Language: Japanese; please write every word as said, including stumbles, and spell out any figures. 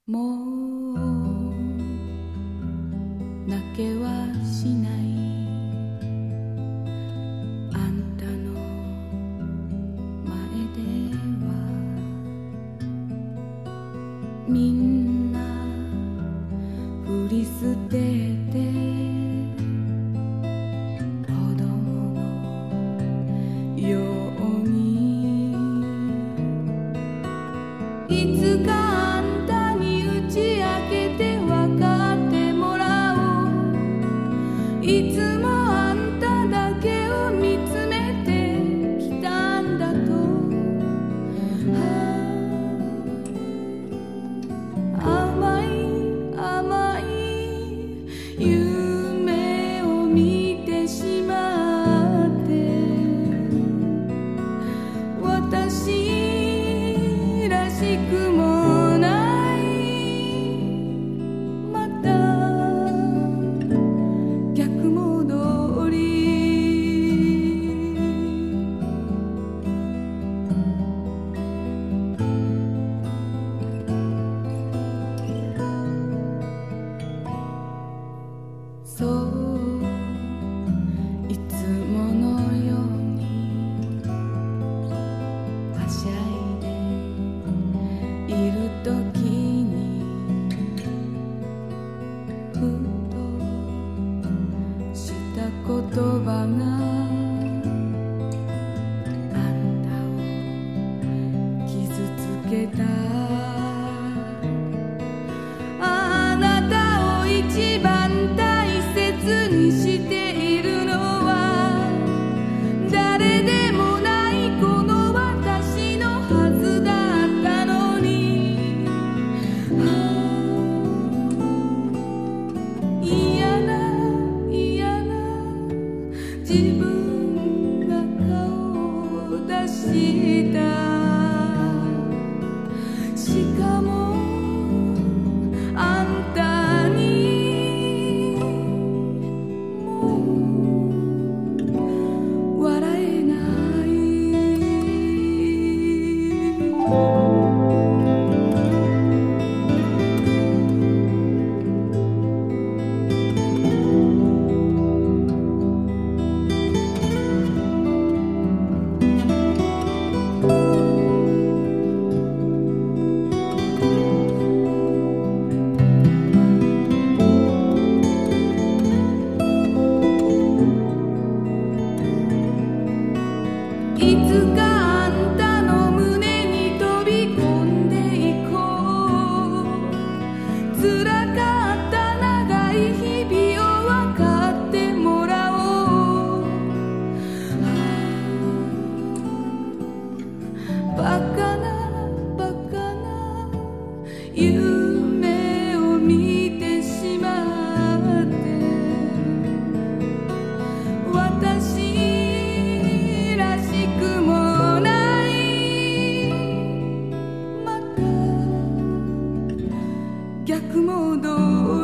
もう泣けはしないあんたの前ではみんな振り捨てて子供のようにいつかいつもあんただけを見つめてきたんだと、甘い甘い夢を見てしまって私らしくもないまたそういつものようにはしゃいでいるときにふとした言葉があんたを傷つけた。あなたを一番にしているのは誰でもないこの私のはずだったのに、嫌な嫌な自分が顔を出した。しかもあんたいつかあんたの胸に飛び込んでいこう。辛かった長い日々を分かってもらおう。バカなバカな夢を見てしまって私逆戻り